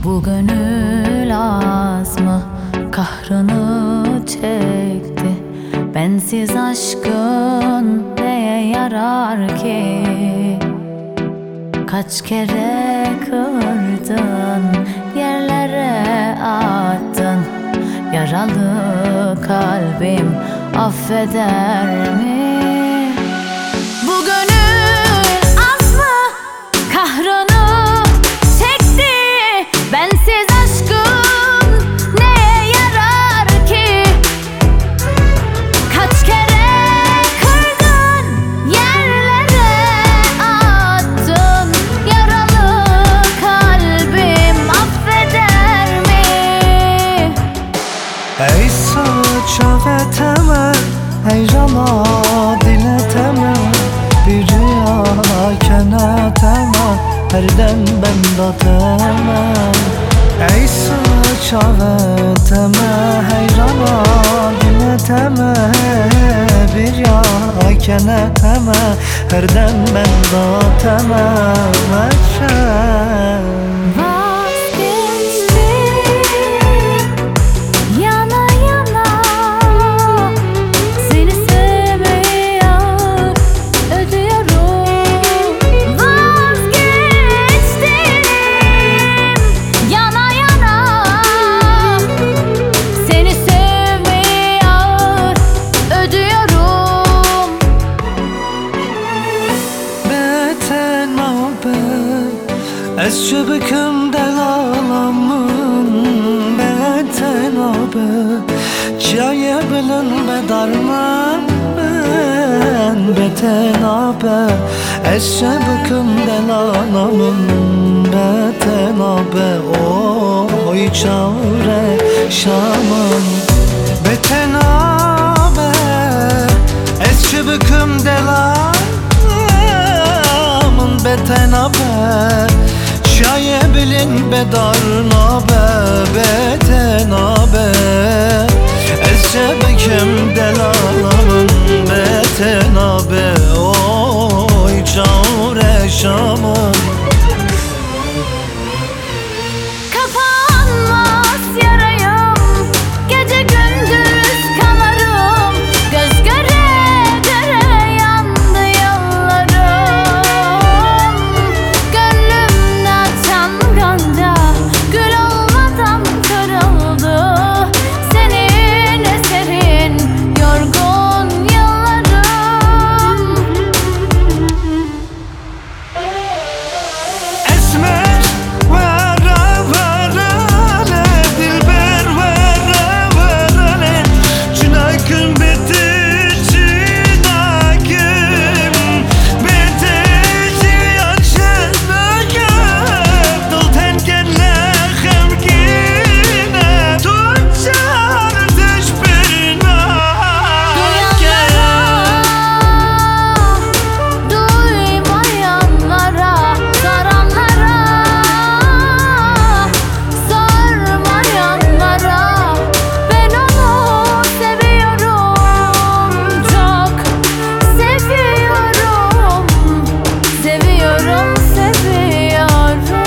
Bu gönül az mı kahrını çekti? Bensiz aşkın neye yarar ki? Kaç kere kırdın, yerlere attın. Yaralı kalbim affeder mi? Bu gönül az mı kahrını çekti? Bensiz aşkın neye yarar ki? Kaç kere kırdın, yerlere attın. Yaralı kalbim affeder mi? Ey saça ve temel, ey rana dile temel, bir rüya kene temel, herden benda temel. Ey saça ve temel, ey rana dile temel, bir rüya kene temel, herden benda temel. Ez şübüküm delalamın beten abi, çaya bilin bedarman ben beten abi. Ez şübüküm delalamın beten abi, oy çare şamın beten abi. Ez şübüküm delalamın beten abi, şaye bilin bedarna be betena be. Ezcebekim delalamın betena be, oy çare şamın. Kapanmaz yarayım, gece gündüz kanarım. Göz göre göre yandı yollarım. Gönlümde atan gonca gül olmadan kırıldı. Senin eserin yorgun yıllarım. Esmer vere verele, dilber vere verele, çınakın bitti çınakım, bitti çınakım. Dıl tenkenle hemkine, tutacağım düşbirine. Duymayanlara, soranlara, sormayanlara, ben onu seviyorum, çok seviyorum, seviyorum, seviyorum.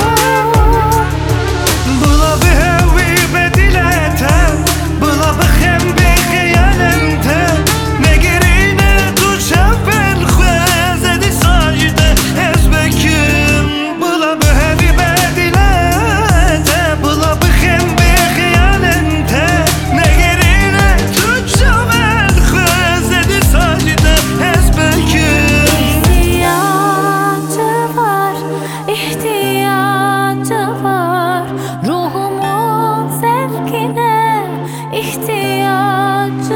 Bula bir hevi bedilete, bula bir hem bir hıyalente, ne gerine tutacağım ben khwezedi sajde ezbekim. Bula bir hevi bedilete, bula bir hem bir hıyalente, ne gerine tutacağım ben khwezedi sajde ezbekim. İhtiyacı var, ihtiyacı var, ruhumun sevgine ihtiyacı